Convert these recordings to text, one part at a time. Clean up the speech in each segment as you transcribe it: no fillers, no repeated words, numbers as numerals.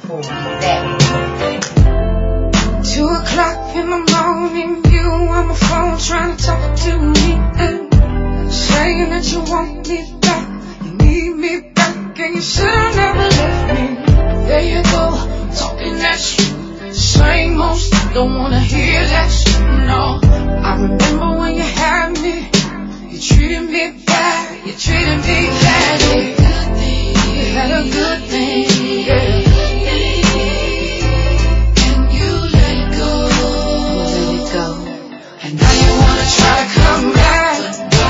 for that. 2 o'clock in the morning, you on my phone trying to talk to me, saying that you want me back, you need me back, and you should've never left me. There you go, talking that shit, same old stuff, don't wanna hear that shit, no. I remember when you had me, you treated me bad, you treated me badly. You had a good thing, yeah. And you let it go. And now you wanna try to come back.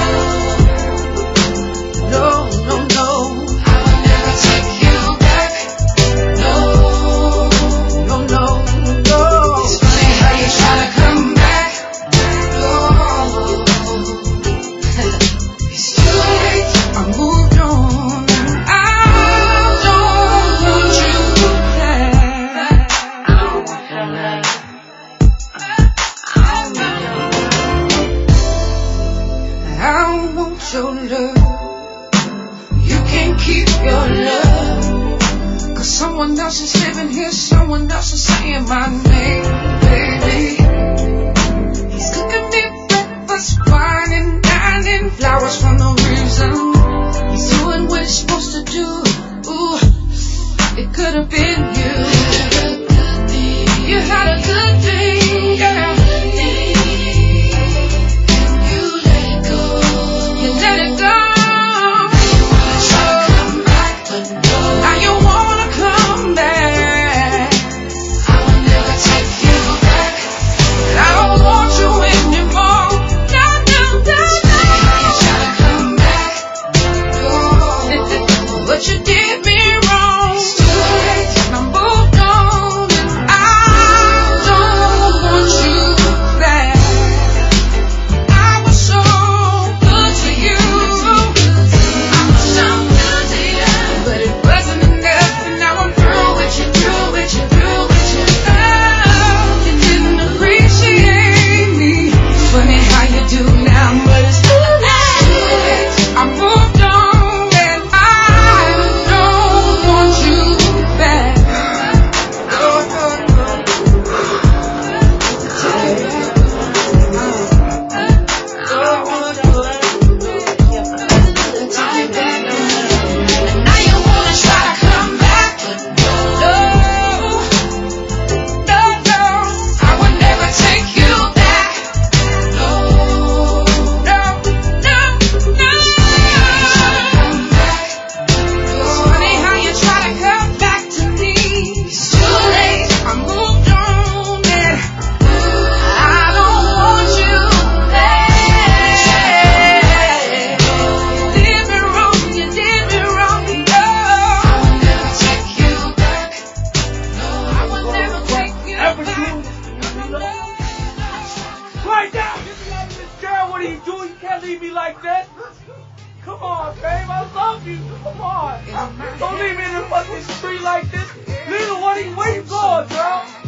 No, no, no, I will never take you back. No, no, no, no. It's funny how you try to come back. No, it's too late, I moved on. I don't want you back. I don't want your love. I don't want your love. You can't keep your love, 'cause someone else is living here, someone else is saying my name, baby. He's cooking me breakfast, wine and dining, flowers for no reason. He's doing what he's supposed to do. Ooh, it could have been you. You had a good thing, yeah. You let it go. Now you wanna come back. I will never take you back. I don't want you anymore. No, no, no, no. You try to come back. Oh, but you did me wrong. It's too late. I moved on, and I don't want you back. I was so good to you. I was so good to you. But it wasn't enough, and now I'm through with you, through with you, through with you. Oh, you didn't appreciate me. Funny how you do now, but it's too late. I moved on, and I don't want you back. No, no, no. Now you wanna try to come back. No, no, no, I would never take you back. No, no, no, no. It's funny how you try to come back to me. It's too late, I moved on, and I don't want you back. You did me wrong, you did me wrong, no. I will never take you back. No, I will never take you back. Right now! Get me out of this girl, what are you doing? You can't leave me like that. Come on, babe, I love you. Come on. Don't leave me in the fucking street like this. Lila, where you going, girl?